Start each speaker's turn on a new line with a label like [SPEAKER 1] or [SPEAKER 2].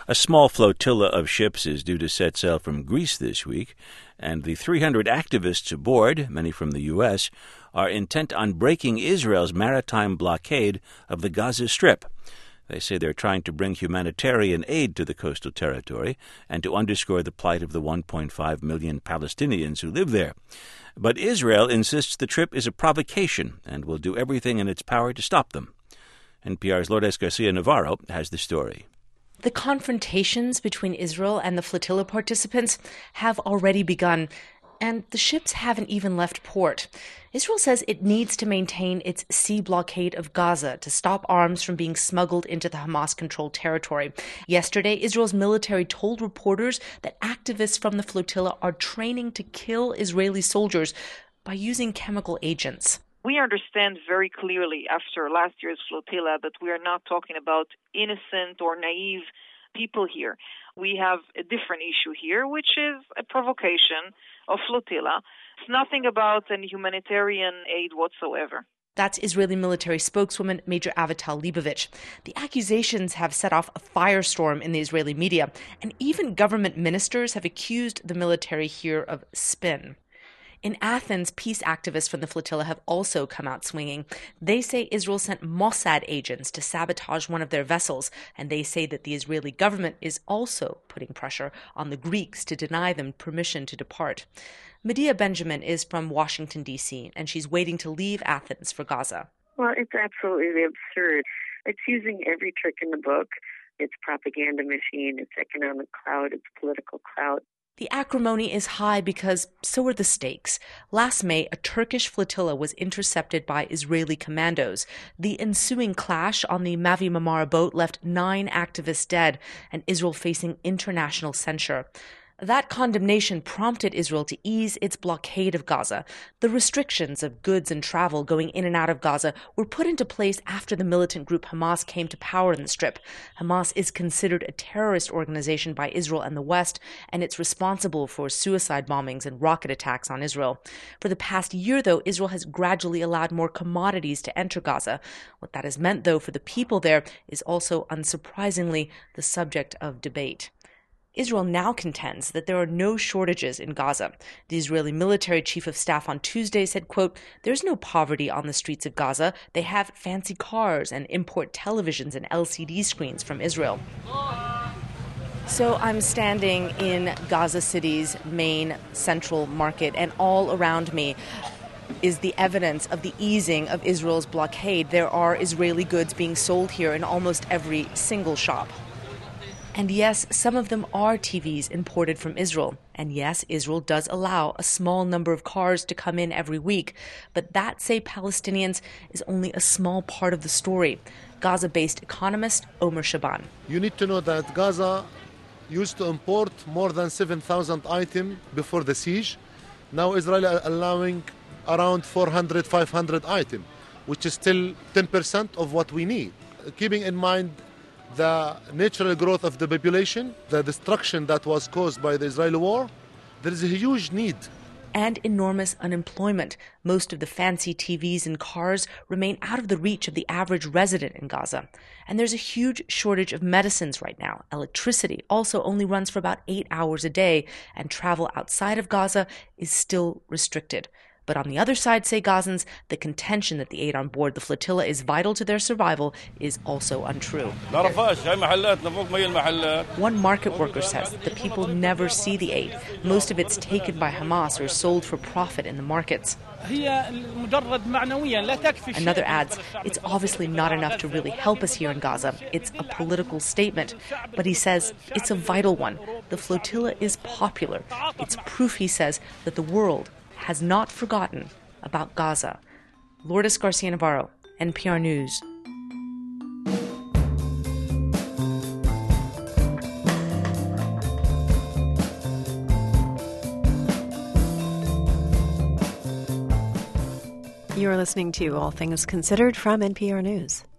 [SPEAKER 1] A small flotilla of ships is due to set sail from Greece this week, and the 300 activists aboard, many from the U.S., are intent on breaking Israel's maritime blockade of the Gaza Strip. They say they're trying to bring humanitarian aid to the coastal territory and to underscore the plight of the 1.5 million Palestinians who live there. But Israel insists the trip is a provocation and will do everything in its power to stop them. NPR's Lourdes Garcia-Navarro has the story.
[SPEAKER 2] The confrontations between Israel and the flotilla participants have already begun, and the ships haven't even left port. Israel says it needs to maintain its sea blockade of Gaza to stop arms from being smuggled into the Hamas-controlled territory. Yesterday, Israel's military told reporters that activists from the flotilla are training to kill Israeli soldiers by using chemical agents.
[SPEAKER 3] We understand very clearly after last year's flotilla that we are not talking about innocent or naive people here. We have a different issue here, which is a provocation of flotilla. It's nothing about any humanitarian aid whatsoever.
[SPEAKER 2] That's Israeli military spokeswoman Major Avital Leibovich. The accusations have set off a firestorm in the Israeli media, and even government ministers have accused the military here of spin. In Athens, peace activists from the flotilla have also come out swinging. They say Israel sent Mossad agents to sabotage one of their vessels, and they say that the Israeli government is also putting pressure on the Greeks to deny them permission to depart. Medea Benjamin is from Washington, D.C., and she's waiting to leave Athens for Gaza.
[SPEAKER 4] Well, it's absolutely absurd. It's using every trick in the book. It's propaganda machine, it's economic clout, it's political clout.
[SPEAKER 2] The acrimony is high because so are the stakes. Last May, a Turkish flotilla was intercepted by Israeli commandos. The ensuing clash on the Mavi Marmara boat left 9 activists dead and Israel facing international censure. That condemnation prompted Israel to ease its blockade of Gaza. The restrictions of goods and travel going in and out of Gaza were put into place after the militant group Hamas came to power in the Strip. Hamas is considered a terrorist organization by Israel and the West, and it's responsible for suicide bombings and rocket attacks on Israel. For the past year, though, Israel has gradually allowed more commodities to enter Gaza. What that has meant, though, for the people there is also, unsurprisingly, the subject of debate. Israel now contends that there are no shortages in Gaza. The Israeli military chief of staff on Tuesday said, quote, "There's no poverty on the streets of Gaza. They have fancy cars and import televisions and LCD screens from Israel." So I'm standing in Gaza City's main central market, and all around me is the evidence of the easing of Israel's blockade. There are Israeli goods being sold here in almost every single shop. And yes, some of them are TVs imported from Israel. And yes, Israel does allow a small number of cars to come in every week. But that, say Palestinians, is only a small part of the story. Gaza-based economist Omer Shaban.
[SPEAKER 5] You need to know that Gaza used to import more than 7,000 items before the siege. Now Israel are allowing around 400, 500 items, which is still 10% of what we need. Keeping in mind the natural growth of the population, the destruction that was caused by the Israeli war, there is a huge need.
[SPEAKER 2] And enormous unemployment. Most of the fancy TVs and cars remain out of the reach of the average resident in Gaza. And there's a huge shortage of medicines right now. Electricity also only runs for about 8 hours a day, and travel outside of Gaza is still restricted. But on the other side, say Gazans, the contention that the aid on board the flotilla is vital to their survival is also untrue. One market worker says that the people never see the aid. Most of it's taken by Hamas or sold for profit in the markets. Another adds, it's obviously not enough to really help us here in Gaza. It's a political statement. But he says it's a vital one. The flotilla is popular. It's proof, he says, that the world has not forgotten about Gaza. Lourdes Garcia-Navarro, NPR News.
[SPEAKER 6] You are listening to All Things Considered from NPR News.